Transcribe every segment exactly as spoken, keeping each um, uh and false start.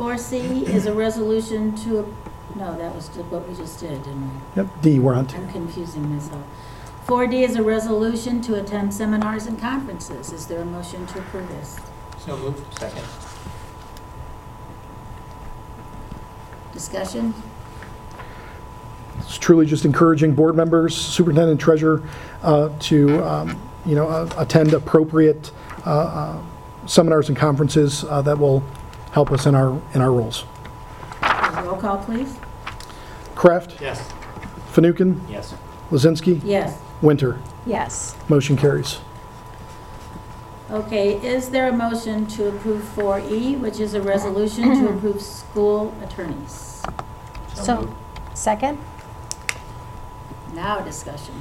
four C is a resolution to, no, that was just what we just did, didn't we? Yep, D, we're on to. I'm confusing myself. four D is a resolution to attend seminars and conferences. Is there a motion to approve this? So moved. Second. Discussion? It's truly just encouraging board members, superintendent, treasurer, uh, to, um, you know, uh, attend appropriate uh, uh, seminars and conferences uh, that will help us in our, in our roles. Roll call, please. Kraft, Yes. Fanouken, Yes. Lizinski, Yes. Winter. Yes. Motion carries. Okay, is there a motion to approve four E, which is a resolution to approve school attorneys? So, moved. second? Now discussion.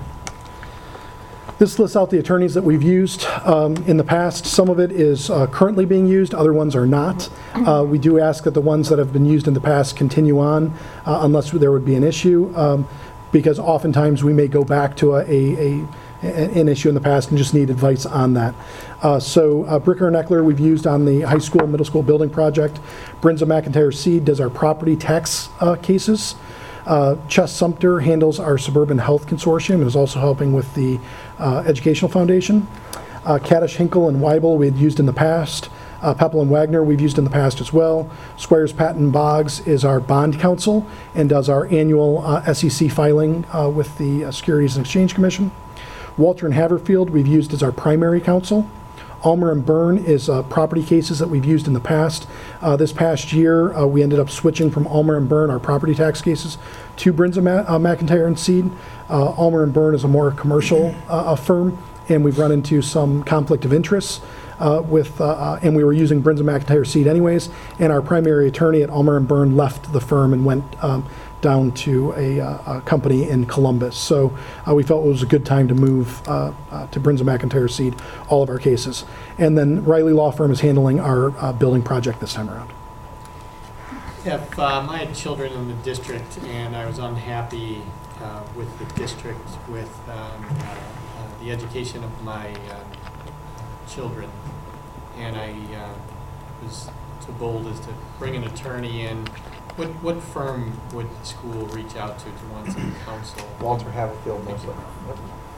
This lists out the attorneys that we've used um, in the past. Some of it is uh, currently being used, other ones are not. Uh, We do ask that the ones that have been used in the past continue on uh, unless there would be an issue, um, because oftentimes we may go back to a, a, a, an issue in the past and just need advice on that. Uh, So uh, Bricker and Eckler we've used on the high school, middle school building project. Brinza McIntyre Seed does our property tax uh, cases. Uh, Chess Sumter handles our Suburban Health Consortium and is also helping with the uh, Educational Foundation. Uh, Kaddish, Hinkle, and Weibel we had used in the past. Uh, Peppel and Wagner we've used in the past as well. Squires, Patton, Boggs is our bond counsel and does our annual uh, S E C filing uh, with the uh, Securities and Exchange Commission. Walter and Haverfield we've used as our primary counsel. Almer and Byrne is uh, property cases that we've used in the past. Uh, This past year, uh, we ended up switching from Almer and Byrne, our property tax cases, to Brinza Ma- uh, McIntyre and Seed. Uh, Almer and Byrne is a more commercial uh, uh, firm, and we've run into some conflict of interest uh, with, uh, uh, and we were using Brinza McIntyre Seed anyways, and our primary attorney at Almer and Byrne left the firm and went um, down to a, uh, a company in Columbus. So uh, we felt it was a good time to move uh, uh, to Brinza McIntyre Seed all of our cases. And then Riley Law Firm is handling our uh, building project this time around. If um, I had children in the district and I was unhappy uh, with the district, with um, uh, uh, the education of my uh, children, and I uh, was so bold as to bring an attorney in, what what firm would the school reach out to to want some counsel? Walter Haverfield mostly. Yep.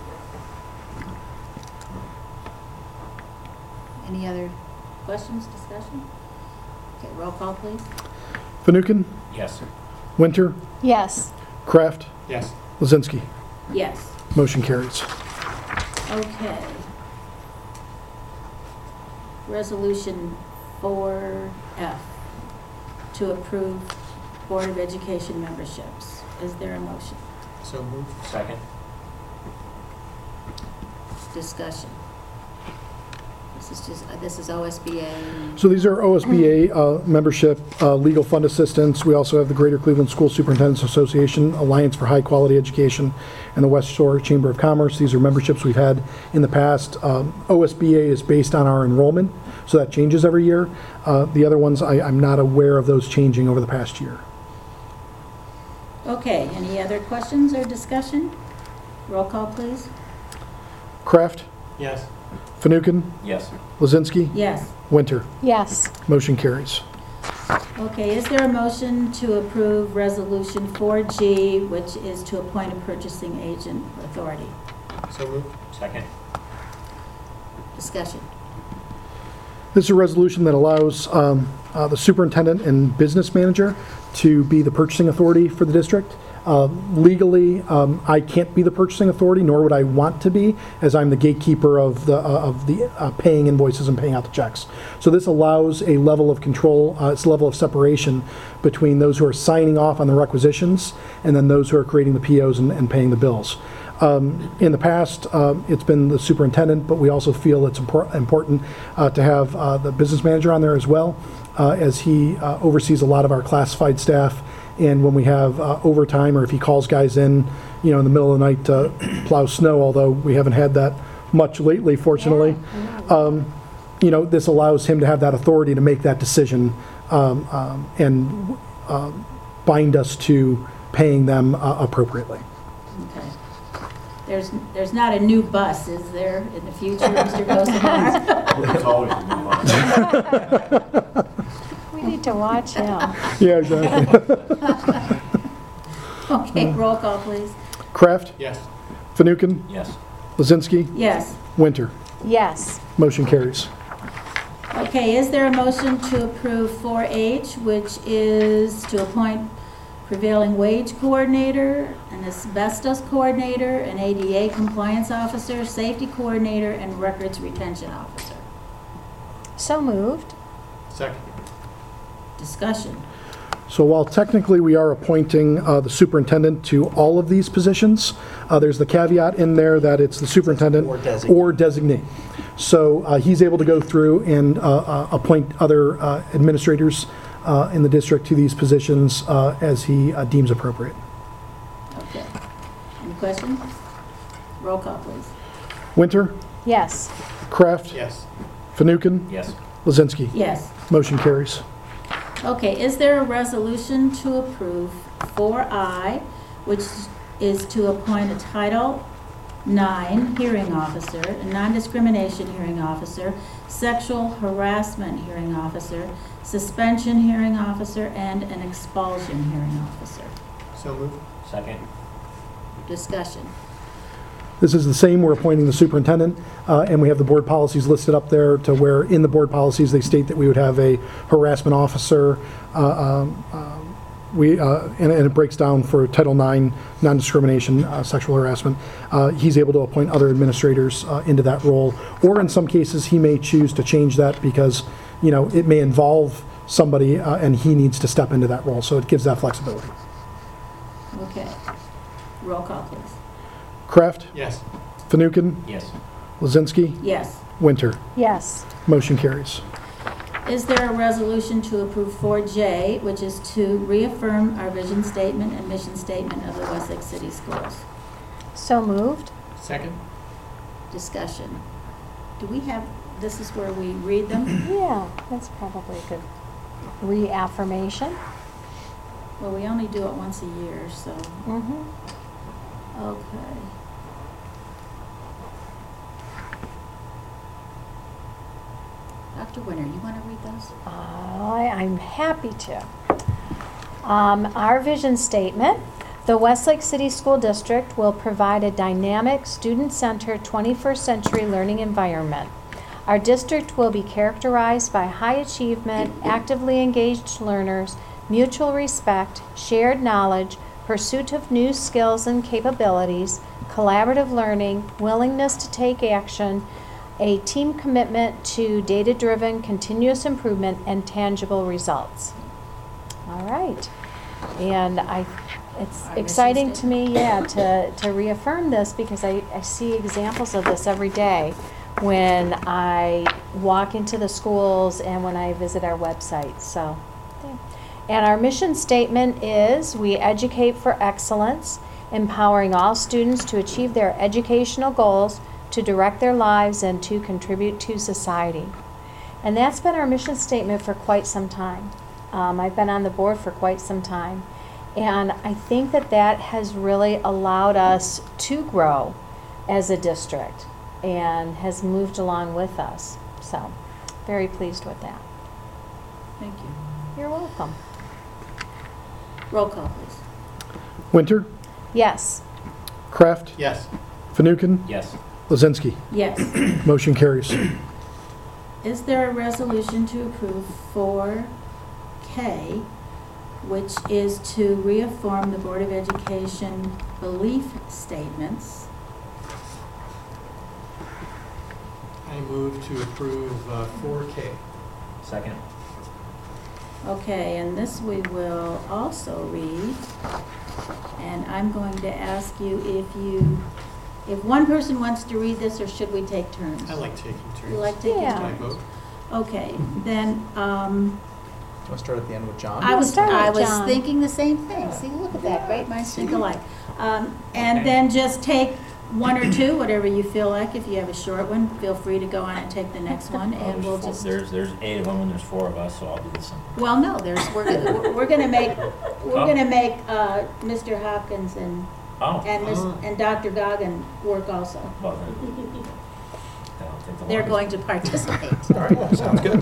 Any other questions, discussion? Okay, roll call, please. Fanouken, Yes. Winter, Yes. Kraft, Yes. Lizinski. Yes. Motion carries. Okay. Resolution four F, to approve Board of Education memberships. Is there a motion? So moved. Second. Discussion. This is just, uh, this is O S B A. So these are O S B A uh, membership, uh, legal fund assistance. We also have the Greater Cleveland School Superintendents Association, Alliance for High Quality Education, and the West Shore Chamber of Commerce. These are memberships we've had in the past. Um, O S B A is based on our enrollment, so that changes every year. Uh, The other ones, I- I'm not aware of those changing over the past year. Okay, any other questions or discussion? Roll call, please. Kraft, Yes. Fanouken, Yes. Lizinski, Yes. Winter. Yes. Motion carries. Okay, is there a motion to approve Resolution four G, which is to appoint a purchasing agent authority? So moved. Second. Discussion. This is a resolution that allows um, uh, the superintendent and business manager to be the purchasing authority for the district. Uh, Legally, um, I can't be the purchasing authority, nor would I want to be, as I'm the gatekeeper of the, uh, of the uh, paying invoices and paying out the checks. So this allows a level of control, uh, it's a level of separation between those who are signing off on the requisitions and then those who are creating the P Os and, and paying the bills. Um, In the past, uh, it's been the superintendent, but we also feel it's impor- important uh, to have uh, the business manager on there as well, uh, as he uh, oversees a lot of our classified staff. And when we have uh, overtime, or if he calls guys in, you know, in the middle of the night to plow snow, although we haven't had that much lately, fortunately, um, you know, this allows him to have that authority to make that decision um, um, and uh, bind us to paying them uh, appropriately. Okay. There's, there's not a new bus, is there, in the future, Mister Rosenbaum? It's always a new line. We need to watch him. Yeah, exactly. Okay, roll call, please. Kraft, Yes. Fanouken, Yes. Lizinski, Yes. Winter. Yes. Motion carries. Okay, is there a motion to approve four H, which is to appoint prevailing wage coordinator, an asbestos coordinator, an A D A compliance officer, safety coordinator, and records retention officer? So moved. Second. Discussion. So while technically we are appointing uh, the superintendent to all of these positions, uh, there's the caveat in there that it's the superintendent Or designee. or designee. So uh, he's able to go through and uh, uh, appoint other uh, administrators uh, in the district to these positions uh, as he uh, deems appropriate. Okay. Any questions? Roll call, please. Winter, Yes. Kraft, Yes. Fanouken, Yes. Lizinski. Yes. Motion carries. Okay, is there a resolution to approve four I, which is to appoint a Title nine hearing officer, a non-discrimination hearing officer, sexual harassment hearing officer, suspension hearing officer, and an expulsion hearing officer? So moved. Second. Discussion. This is the same, we're appointing the superintendent, uh, and we have the board policies listed up there to where in the board policies, they state that we would have a harassment officer. uh, um, uh, We, uh, and and it breaks down for Title nine, non-discrimination, uh, sexual harassment. Uh, He's able to appoint other administrators uh, into that role, or in some cases, he may choose to change that because, you know, it may involve somebody uh, and he needs to step into that role, so it gives that flexibility. Okay. Roll call, please. Kraft, Yes. Fanouken, Yes. Lizinski, Yes. Winter. Yes. Motion carries. Is there a resolution to approve four J, which is to reaffirm our vision statement and mission statement of the Westlake City Schools? So moved. Second. Discussion. Do we have, this is where we read them? Yeah, that's probably a good reaffirmation. Well, we only do it once a year, so, Mm-hmm. okay. Doctor Winter, you want to read those? I, I'm happy to. Um, our vision statement, the Westlake City School District will provide a dynamic, student-centered, twenty-first century learning environment. Our district will be characterized by high achievement, actively engaged learners, mutual respect, shared knowledge, pursuit of new skills and capabilities, collaborative learning, willingness to take action, a team commitment to data-driven continuous improvement and tangible results. All right. And I, it's Our mission exciting to statement. me, yeah, to, to reaffirm this because I, I see examples of this every day when I walk into the schools and when I visit our website. So, yeah. And our mission statement is, we educate for excellence, empowering all students to achieve their educational goals, to direct their lives, and to contribute to society. And that's been our mission statement for quite some time. Um, I've been on the board for quite some time. And I think that that has really allowed us to grow as a district and has moved along with us. So, very pleased with that. Thank you. You're welcome. Roll call, please. Winter, Yes. Kraft, Yes. Fanouken, Yes. Lizinski. Yes. Motion carries. Is there a resolution to approve four K, which is to reaffirm the Board of Education belief statements? I move to approve uh, four K. Second. Okay, and this we will also read. And I'm going to ask you if you, if one person wants to read this, or should we take turns? I like taking turns. You like taking Yeah. Can I turns? vote? Okay, then, um, Do you want to start at the end with John? I was, start with I was John. thinking the same thing. See, look at that, great minds think alike. Um, and Okay. then just take one or two, whatever you feel like. If you have a short one, feel free to go on and take the next one, Oh, and there's we'll four- just, There's, there's eight of them and there's four of us, so I'll do the same. well, no, there's, we're, gonna- we're gonna make, we're Oh. gonna make, uh, Mister Hopkins and, Oh. and Miss, Ah. and Doctor Goggin work also. Well, then, then I'll take the They're longest. going to participate. All right, sounds good.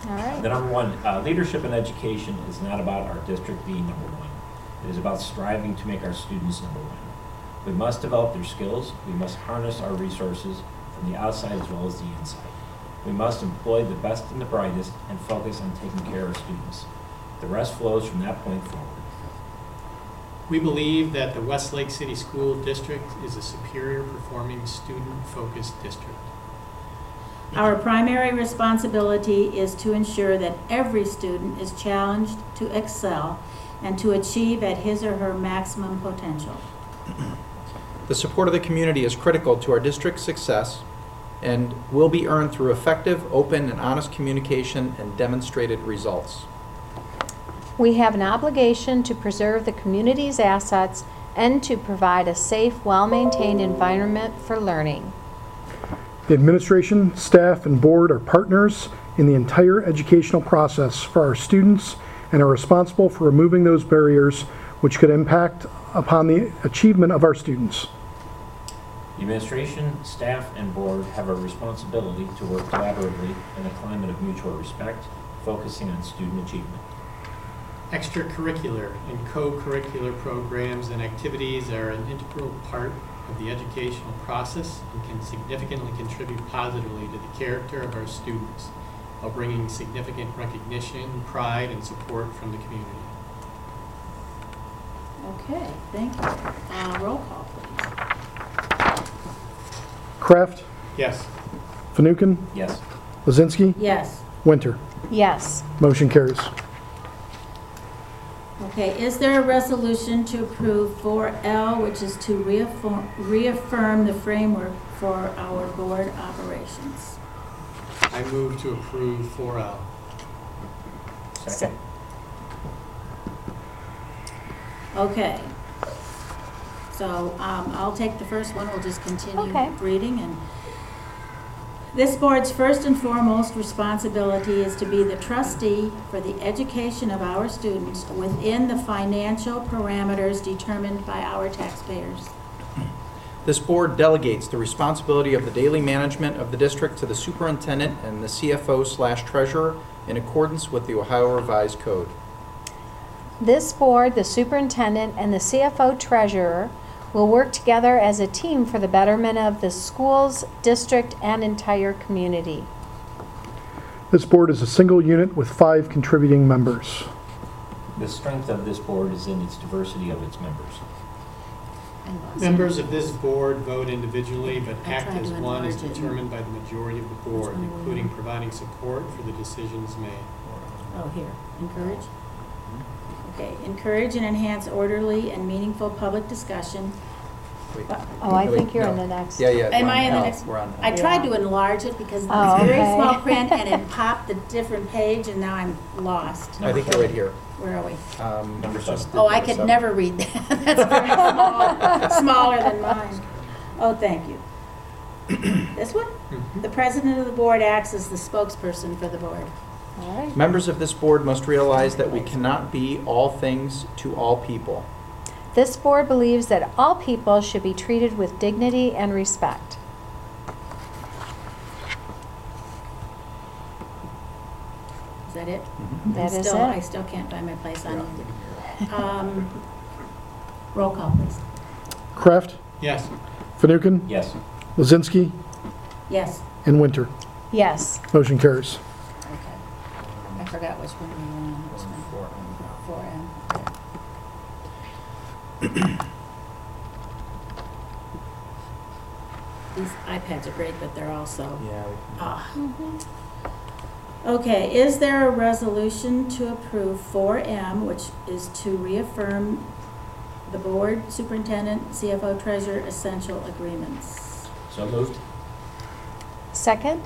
All right. The number one, uh, leadership in education is not about our district being number one. It is about striving to make our students number one. We must develop their skills. We must harness our resources from the outside as well as the inside. We must employ the best and the brightest and focus on taking care of students. The rest flows from that point forward. We believe that the Westlake City School District is a superior performing student-focused district. Our primary responsibility is to ensure that every student is challenged to excel and to achieve at his or her maximum potential. The support of the community is critical to our district's success and will be earned through effective, open, and honest communication and demonstrated results. We have an obligation to preserve the community's assets and to provide a safe, well-maintained environment for learning. The administration, staff, and board are partners in the entire educational process for our students and are responsible for removing those barriers which could impact upon the achievement of our students. The administration, staff, and board have a responsibility to work collaboratively in a climate of mutual respect, focusing on student achievement. Extracurricular and co-curricular programs and activities are an integral part of the educational process and can significantly contribute positively to the character of our students while bringing significant recognition, pride, and support from the community. Okay, thank you. Uh, roll call, please. Kraft, Yes. Fanouken, Yes. Lizinski, Yes. Winter. Yes. Motion carries. Okay, is there a resolution to approve four L, which is to reaffirm, reaffirm the framework for our board operations? I move to approve four L. Second. Okay. So um, I'll take the first one, we'll just continue Okay. reading. And this board's first and foremost responsibility is to be the trustee for the education of our students within the financial parameters determined by our taxpayers. This board delegates the responsibility of the daily management of the district to the superintendent and the C F O slash treasurer in accordance with the Ohio Revised Code. This board, the superintendent, and the C F O treasurer will work together as a team for the betterment of the schools, district, and entire community. This board is a single unit with five contributing members. The strength of this board is in its diversity of its members. Members of this board vote individually but I act tried as to one as enlarge it. determined by the majority of the board, Which one are we including on? providing support for the decisions made. Oh, here, encourage? Okay, encourage and enhance orderly and meaningful public discussion. Wait. Oh, I Wait, think you're no. in the next. Yeah, yeah. Am we're I on in the L. next- We're on I L. tried to enlarge it because it's Oh, very okay. small print and it popped a different page and now I'm lost. I think you're right here. Where are we? Um, Number just seven. did Oh, I number could seven. never read that. That's very small, smaller than mine. Oh, thank you. This one? Mhm. The president of the board acts as the spokesperson for the board. All right. Members of this board must realize that we cannot be all things to all people. This board believes that all people should be treated with dignity and respect. Is that it? That I'm is still- I it. still can't find my place on it. Um, Roll call, please. Kraft, Yes. Fanouken, Yes. Lizinski, Yes. and Winter. Yes. Motion carries. Okay. I forgot which one we were on. Which one? Four M. These iPads are great, but they're also, Yeah. ah. Okay, is there a resolution to approve four M, which is to reaffirm the board, superintendent, C F O treasurer essential agreements? So moved. Second?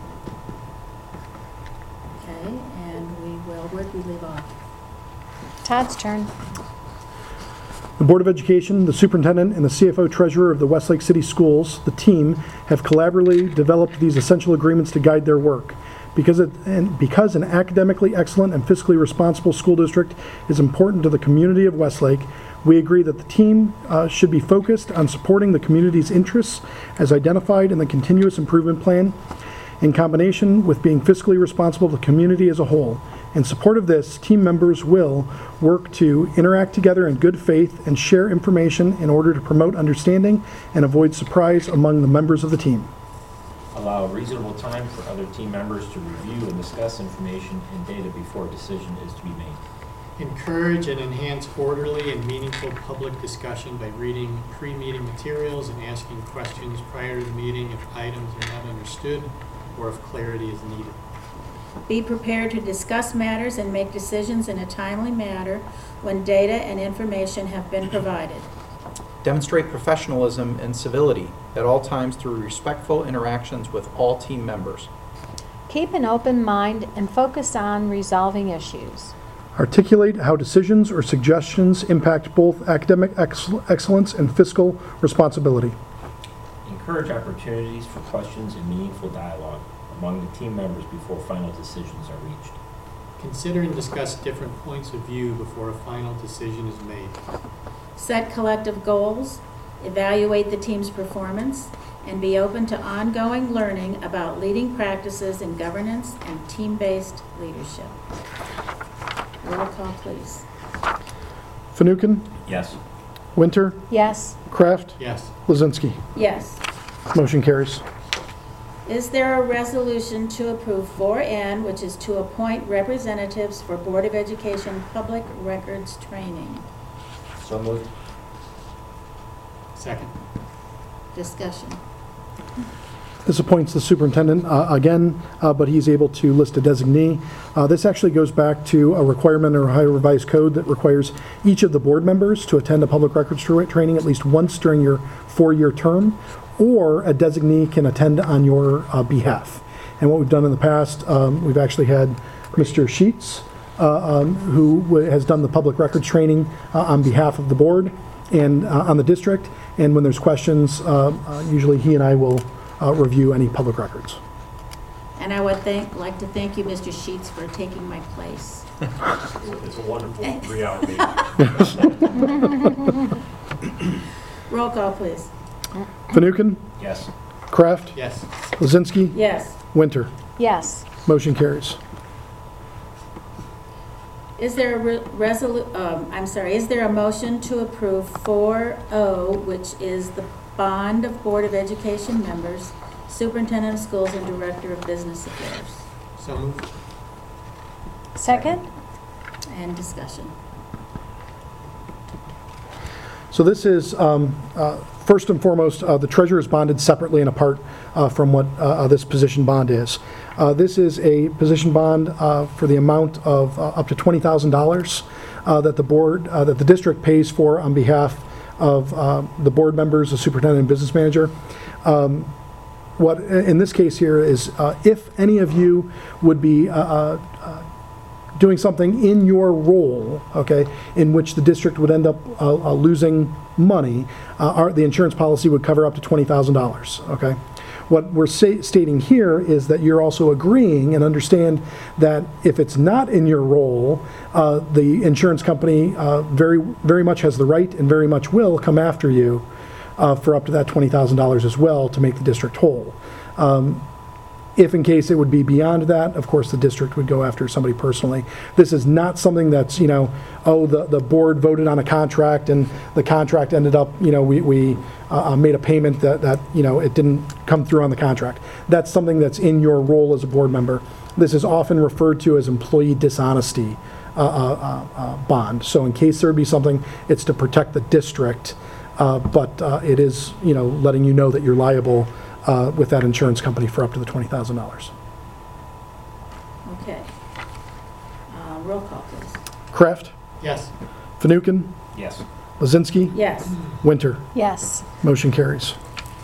Okay, and we will, where'd we leave off? Todd's turn. The Board of Education, the superintendent, and the C F O treasurer of the Westlake City Schools, the team, have collaboratively developed these essential agreements to guide their work. Because, it, and because an academically excellent and fiscally responsible school district is important to the community of Westlake, we agree that the team uh, should be focused on supporting the community's interests as identified in the Continuous Improvement Plan in combination with being fiscally responsible to the community as a whole. In support of this, team members will work to interact together in good faith and share information in order to promote understanding and avoid surprise among the members of the team. Allow a reasonable time for other team members to review and discuss information and data before a decision is to be made. Encourage and enhance orderly and meaningful public discussion by reading pre-meeting materials and asking questions prior to the meeting if items are not understood or if clarity is needed. Be prepared to discuss matters and make decisions in a timely manner when data and information have been provided. Demonstrate professionalism and civility at all times through respectful interactions with all team members. Keep an open mind and focus on resolving issues. Articulate how decisions or suggestions impact both academic excel- excellence and fiscal responsibility. Encourage opportunities for questions and meaningful dialogue among the team members before final decisions are reached. Consider and discuss different points of view before a final decision is made. Set collective goals, evaluate the team's performance, and be open to ongoing learning about leading practices in governance and team-based leadership. Roll call, please. Fanouken, Yes. Winter, Yes. Kraft, Yes. Lizinski. Yes. Motion carries. Is there a resolution to approve four N, which is to appoint representatives for Board of Education Public Records Training? So moved. Second. Discussion. This appoints the superintendent uh, again, uh, but he's able to list a designee. Uh, This actually goes back to a requirement in Ohio Revised Code that requires each of the board members to attend a public records tra- training at least once during your four-year term, or a designee can attend on your uh, behalf. And what we've done in the past, um, we've actually had Mister Sheets, uh, um, who w- has done the public records training uh, on behalf of the board and uh, on the district. And when there's questions, uh, uh, usually he and I will uh, review any public records. And I would thank, like to thank you, Mister Sheets, for taking my place. It's a wonderful three-hour meeting. Roll call, please. Fanouken, Yes. Kraft, Yes. Lizinski, Yes. Winter. Yes. Motion carries. Is there a re- resolu, um, I'm sorry, is there a motion to approve four O, which is the bond of Board of Education members, Superintendent of Schools, and Director of Business Affairs? So moved. Second? And discussion. So this is, um, uh, first and foremost, uh, the treasurer is bonded separately and apart uh, from what uh, this position bond is. Uh, This is a position bond uh, for the amount of uh, up to twenty thousand dollars uh, that the board, uh, that the district pays for on behalf of uh, the board members, the superintendent and business manager. Um, What, in this case here, is uh, if any of you would be uh, uh, doing something in your role, okay, in which the district would end up uh, uh, losing money, uh, our, the insurance policy would cover up to twenty thousand dollars, okay? What we're say, stating here is that you're also agreeing and understand that if it's not in your role, uh, the insurance company uh, very, very much has the right and very much will come after you uh, for up to that twenty thousand dollars as well to make the district whole. Um, If in case it would be beyond that, of course, the district would go after somebody personally. This is not something that's, you know, oh, the, the board voted on a contract and the contract ended up, you know, we, we uh, made a payment that, that, you know, it didn't come through on the contract. That's something that's in your role as a board member. This is often referred to as employee dishonesty uh, uh, uh, bond. So in case there be something, it's to protect the district, uh, but uh, it is, you know, letting you know that you're liable Uh, with that insurance company for up to the twenty thousand dollars. Okay. Uh, Roll call, please. Kraft, Yes. Fanouken, Yes. Lizinski, Yes. Winter. Yes. Motion carries.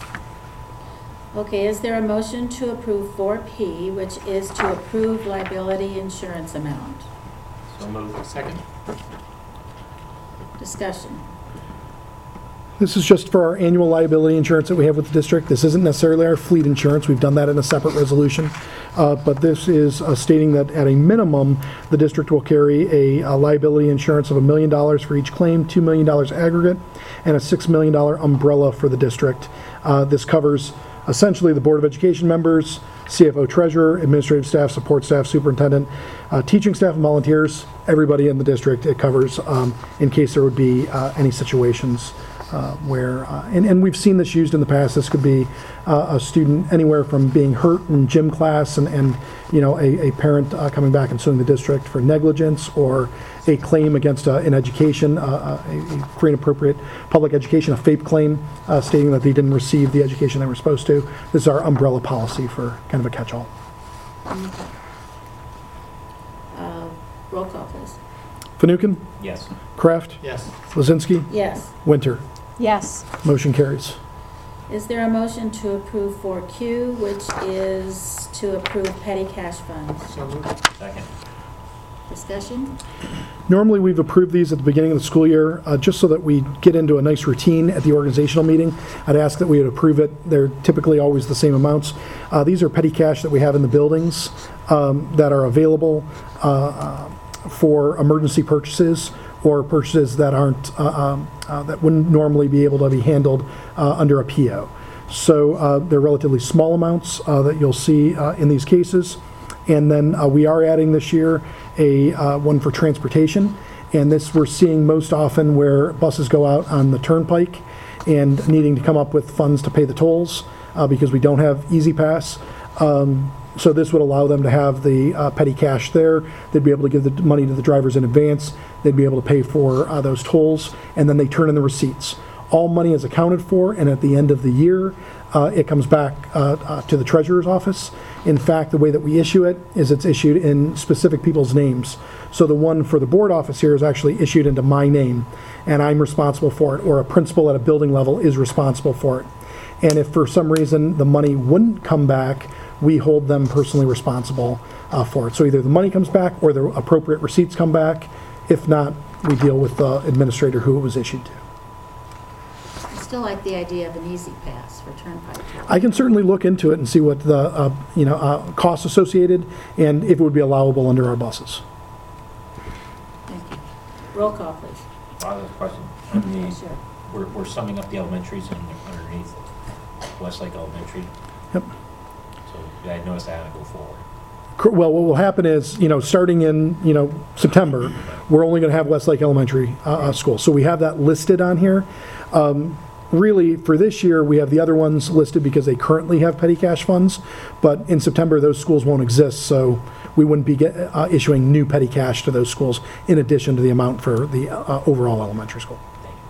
Okay, is there a motion to approve four P, which is to approve liability insurance amount? So moved. Second. Discussion. This is just for our annual liability insurance that we have with the district. This isn't necessarily our fleet insurance. We've done that in a separate resolution. Uh, But this is uh, stating that at a minimum, the district will carry a a liability insurance of a million dollars for each claim, two million dollars aggregate, and a six million dollars umbrella for the district. Uh, This covers essentially the Board of Education members, C F O treasurer, administrative staff, support staff, superintendent, uh, teaching staff, and volunteers, everybody in the district. It covers um, in case there would be uh, any situations uh, where, uh, and, and we've seen this used in the past. This could be uh, a student anywhere from being hurt in gym class and, and you know, a, a parent uh, coming back and suing the district for negligence, or a claim against uh, an education, uh, a, a free and appropriate public education, a FAPE claim uh, stating that they didn't receive the education they were supposed to. This is our umbrella policy for kind of a catch-all. Uh, Roll call, please. Fanouken, Yes. Kraft, Yes. Lizinski, Yes. Winter. Yes. Motion carries. Is there a motion to approve four Q, which is to approve petty cash funds? So moved. Second. Discussion? Normally, we've approved these at the beginning of the school year, uh, just so that we get into a nice routine at the organizational meeting. I'd ask that we would approve it. They're typically always the same amounts. Uh, These are petty cash that we have in the buildings um, that are available uh, uh, for emergency purchases or purchases that aren't, uh, um, uh, that wouldn't normally be able to be handled uh, under a P O. So uh, they're relatively small amounts uh, that you'll see uh, in these cases. And then uh, we are adding this year a uh, one for transportation. And this we're seeing most often where buses go out on the turnpike and needing to come up with funds to pay the tolls uh, because we don't have Easy Pass. Um, so this would allow them to have the uh, petty cash there. They'd be able to give the money to the drivers in advance. They'd be able to pay for uh, those tolls, and then they turn in the receipts. All money is accounted for, and at the end of the year, uh, it comes back uh, uh, to the treasurer's office. In fact, the way that we issue it is it's issued in specific people's names. So the one for the board office here is actually issued into my name, and I'm responsible for it, or a principal at a building level is responsible for it. And if for some reason the money wouldn't come back, we hold them personally responsible uh, for it. So either the money comes back or the appropriate receipts come back. If not, we deal with the administrator who it was issued to. I still like the idea of an easy pass for turnpike. I can certainly look into it and see what the, uh, you know, uh, costs associated and if it would be allowable under our buses. Thank you. Roll call, please. I have a question. On the, Sure. we're, we're summing up the elementaries and underneath Westlake Elementary. Yep. So I noticed that to go forward. Cor- Well, what will happen is, you know, starting in, you know, September, we're only going to have Westlake Elementary uh, uh, School. So we have that listed on here. Um, Really, for this year, we have the other ones listed because they currently have petty cash funds. But in September, those schools won't exist, so we wouldn't be get, uh, issuing new petty cash to those schools in addition to the amount for the uh, overall elementary school.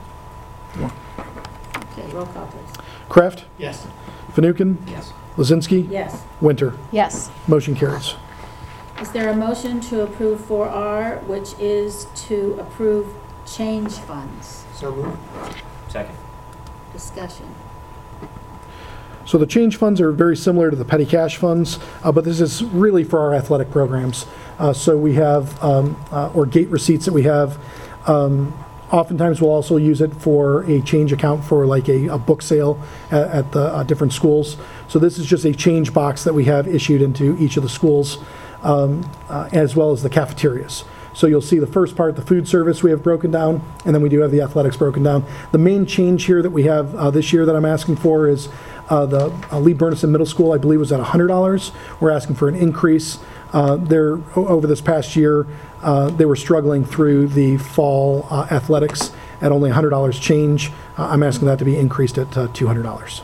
Okay, roll call, please. Kraft, Yes. Fanouken, Yes. Lizinski, Yes. Winter. Yes. Motion carries. Is there a motion to approve four R, which is to approve change funds? So moved. Second. Discussion. So the change funds are very similar to the petty cash funds, uh, but this is really for our athletic programs. Uh, So we have, um, uh, or gate receipts that we have. Um, Oftentimes, we'll also use it for a change account for like a, a book sale at, at the uh, different schools. So this is just a change box that we have issued into each of the schools, um, uh, as well as the cafeterias. So you'll see the first part, the food service, we have broken down, and then we do have the athletics broken down. The main change here that we have uh, this year that I'm asking for is uh, the uh, Lee Burnison Middle School, I believe, was at one hundred dollars. We're asking for an increase. Uh, They're, o- over this past year, uh, they were struggling through the fall uh, athletics at only one hundred dollars change. Uh, I'm asking that to be increased at uh, two hundred dollars.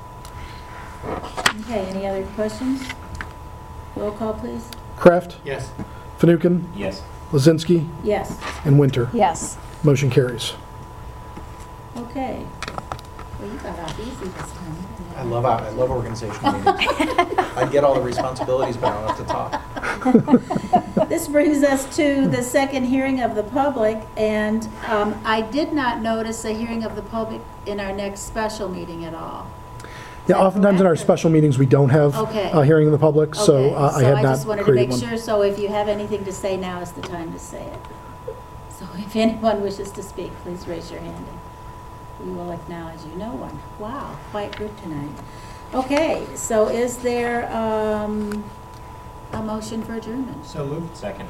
Okay, any other questions? Roll call, please. Kraft, Yes. Fanouken, Yes. Lizinski, Yes. and Winter. Yes. Motion carries. Okay. Well, you got off easy this time. didn't you? I love, I love organizational meetings. I get all the responsibilities, but I don't have to talk. This brings us to the second hearing of the public, and um, I did not notice a hearing of the public in our next special meeting at all. Yeah, oftentimes in our correct? special meetings, we don't have Okay. a hearing of the public, so Okay, uh, I had not just wanted to created make one. sure, so if you have anything to say, now is the time to say it. So if anyone wishes to speak, please raise your hand, and we will acknowledge you. No one. Wow, quiet group tonight. Okay, so is there um, a motion for adjournment? So moved. Second.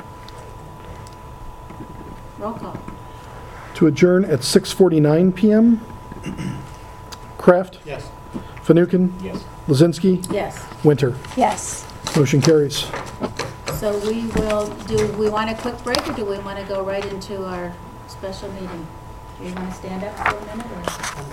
Roll call. To adjourn at six forty-nine p m Kraft, Yes. Fanouken, Yes. Lizinski, Yes. Winter. Yes. Motion carries. So we will, do we want a quick break, or do we want to go right into our special meeting? Do you want to stand up for a minute, or?